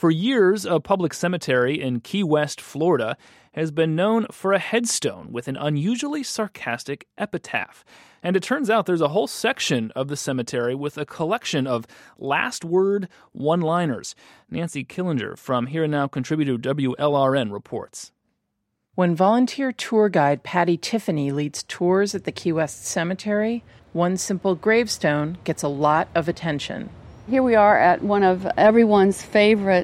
For years, a public cemetery in Key West, Florida, has been known for a headstone with an unusually sarcastic epitaph. And it turns out there's a whole section of the cemetery with a collection of last-word one-liners. Nancy Killinger from Here and Now contributor WLRN reports. When volunteer tour guide Patty Tiffany leads tours at the Key West Cemetery, one simple gravestone gets a lot of attention. Here we are at one of everyone's favorite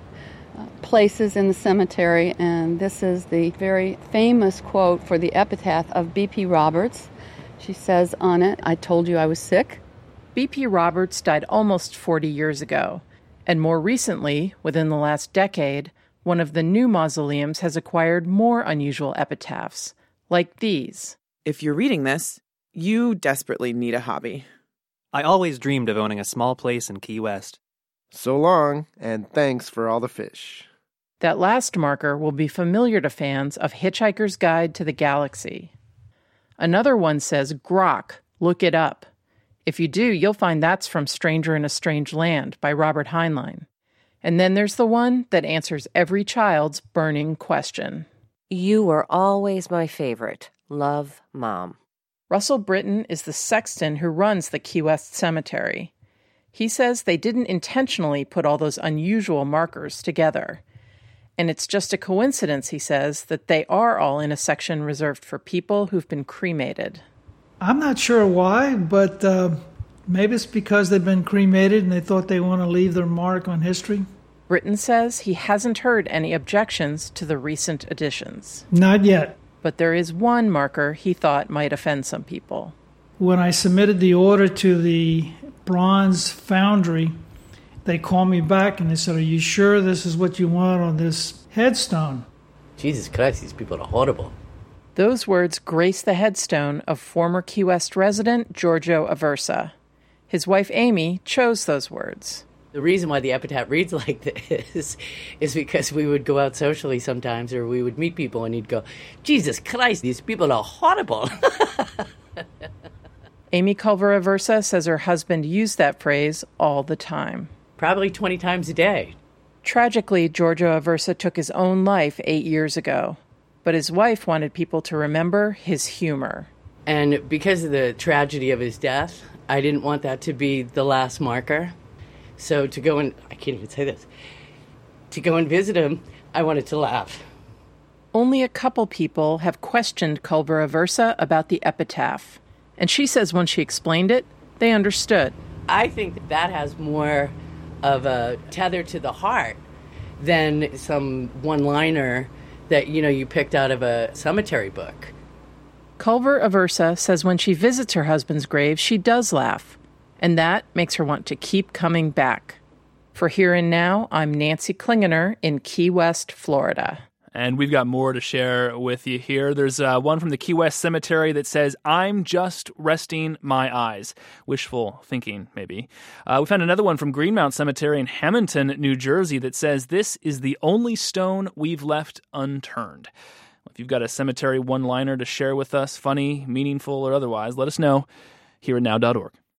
places in the cemetery, and this is the very famous quote for the epitaph of B.P. Roberts. She says on it, "I told you I was sick." B.P. Roberts died almost 40 years ago, and more recently, within the last decade, one of the new mausoleums has acquired more unusual epitaphs, like these. If you're reading this, you desperately need a hobby. I always dreamed of owning a small place in Key West. So long, and thanks for all the fish. That last marker will be familiar to fans of Hitchhiker's Guide to the Galaxy. Another one says, "Grok, look it up." If you do, you'll find that's from Stranger in a Strange Land by Robert Heinlein. And then there's the one that answers every child's burning question. You were always my favorite. Love, Mom. Russell Britton is the sexton who runs the Key West Cemetery. He says they didn't intentionally put all those unusual markers together. And it's just a coincidence, he says, that they are all in a section reserved for people who've been cremated. I'm not sure why, but maybe it's because they've been cremated and they thought they want to leave their mark on history. Britton says he hasn't heard any objections to the recent additions. Not yet. But there is one marker he thought might offend some people. When I submitted the order to the bronze foundry, they called me back and they said, "Are you sure this is what you want on this headstone?" Jesus Christ, these people are horrible. Those words grace the headstone of former Key West resident Giorgio Aversa. His wife Amy chose those words. The reason why the epitaph reads like this is because we would go out socially sometimes, or we would meet people and he'd go, "Jesus Christ, these people are horrible." Amy Culver Aversa says her husband used that phrase all the time. Probably 20 times a day. Tragically, Giorgio Aversa took his own life 8 years ago, but his wife wanted people to remember his humor. And because of the tragedy of his death, I didn't want that to be the last marker. So to go and, I can't even say this, to go and visit him, I wanted to laugh. Only a couple people have questioned Culver Aversa about the epitaph. And she says when she explained it, they understood. I think that has more of a tether to the heart than some one-liner that, you picked out of a cemetery book. Culver Aversa says when she visits her husband's grave, she does laugh. And that makes her want to keep coming back. For Here and Now, I'm Nancy Klingener in Key West, Florida. And we've got more to share with you here. There's one from the Key West Cemetery that says, "I'm just resting my eyes." Wishful thinking, maybe. We found another one from Greenmount Cemetery in Hamilton, New Jersey that says, "This is the only stone we've left unturned." If you've got a cemetery one-liner to share with us, funny, meaningful, or otherwise, let us know. HereandNow.org.